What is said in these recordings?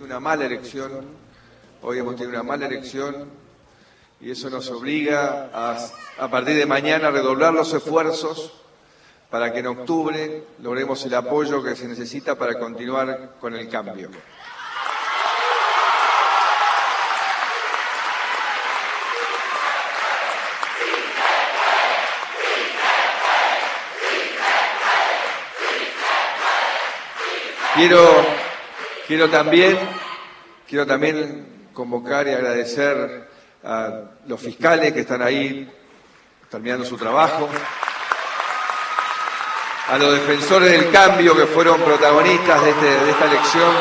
una mala elección, hoy hemos tenido una mala elección y eso nos obliga a partir de mañana a redoblar los esfuerzos para que en octubre logremos el apoyo que se necesita para continuar con el cambio. Quiero también convocar y agradecer a los fiscales que están ahí terminando su trabajo, a los defensores del cambio que fueron protagonistas de esta elección,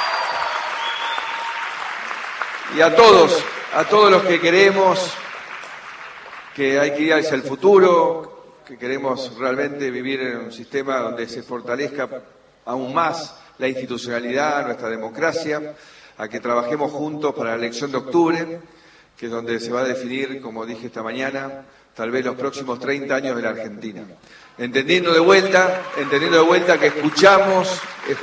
y a todos los que queremos que hay que ir hacia el futuro, que queremos realmente vivir en un sistema donde se fortalezca aún más la institucionalidad, nuestra democracia, a que trabajemos juntos para la elección de octubre, que es donde se va a definir, como dije esta mañana, tal vez los próximos 30 años de la Argentina. Entendiendo de vuelta que escuchamos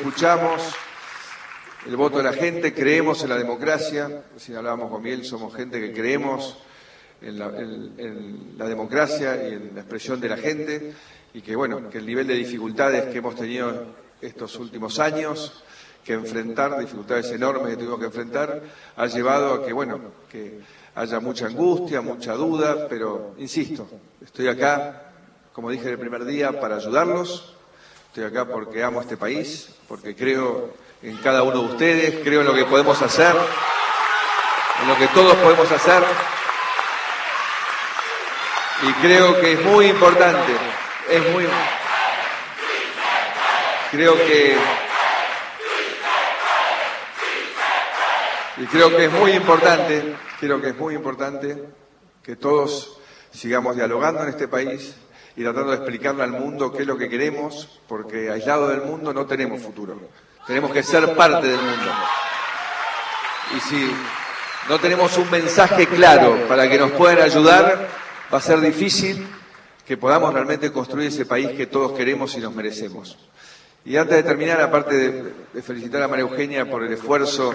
el voto de la gente, creemos en la democracia, si hablábamos con Miguel, somos gente que creemos en la democracia y en la expresión de la gente, y que bueno, que el nivel de dificultades que hemos tenido estos últimos años, dificultades enormes que tuvimos que enfrentar, ha llevado a que haya mucha angustia, mucha duda, pero insisto, estoy acá, como dije el primer día, para ayudarlos, estoy acá porque amo este país, porque creo en cada uno de ustedes, creo en lo que podemos hacer, en lo que todos podemos hacer, y creo que es muy importante, creo que es muy importante que todos sigamos dialogando en este país y tratando de explicarle al mundo qué es lo que queremos, porque aislado del mundo no tenemos futuro. Tenemos que ser parte del mundo. Y si no tenemos un mensaje claro para que nos puedan ayudar, va a ser difícil que podamos realmente construir ese país que todos queremos y nos merecemos. Y antes de terminar, aparte de felicitar a María Eugenia por el esfuerzo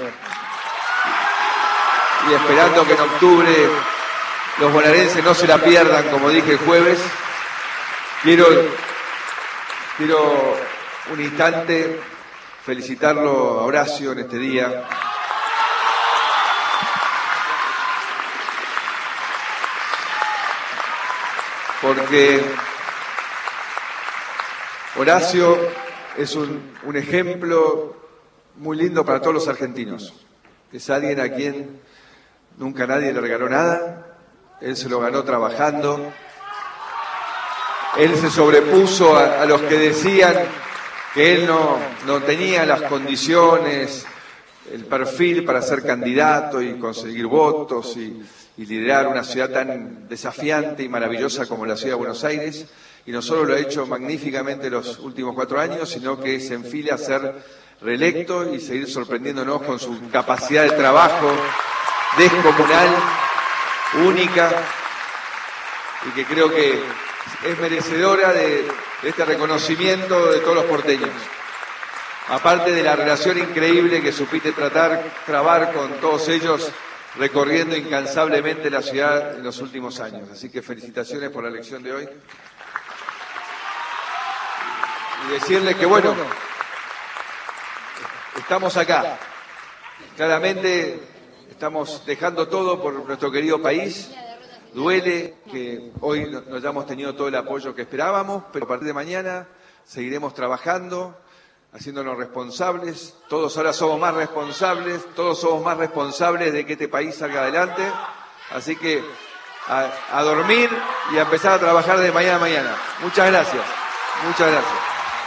y esperando que en octubre los bonaerenses no se la pierdan, como dije el jueves, quiero un instante felicitarlo a Horacio en este día. Porque Horacio es un ejemplo muy lindo para todos los argentinos. Es alguien a quien nunca nadie le regaló nada, él se lo ganó trabajando, él se sobrepuso a los que decían que él no tenía las condiciones, el perfil para ser candidato y conseguir votos y liderar una ciudad tan desafiante y maravillosa como la ciudad de Buenos Aires, y no solo lo ha hecho magníficamente los últimos 4 años, sino que se enfila a ser reelecto y seguir sorprendiéndonos con su capacidad de trabajo descomunal, única, y que creo que es merecedora de este reconocimiento de todos los porteños. Aparte de la relación increíble que supiste trabar con todos ellos, recorriendo incansablemente la ciudad en los últimos años. Así que felicitaciones por la elección de hoy. Y decirles que estamos acá. Claramente estamos dejando todo por nuestro querido país. Duele que hoy no hayamos tenido todo el apoyo que esperábamos, pero a partir de mañana seguiremos trabajando, haciéndonos responsables. Todos ahora somos más responsables, de que este país salga adelante. Así que a dormir y a empezar a trabajar de mañana a mañana. Muchas gracias.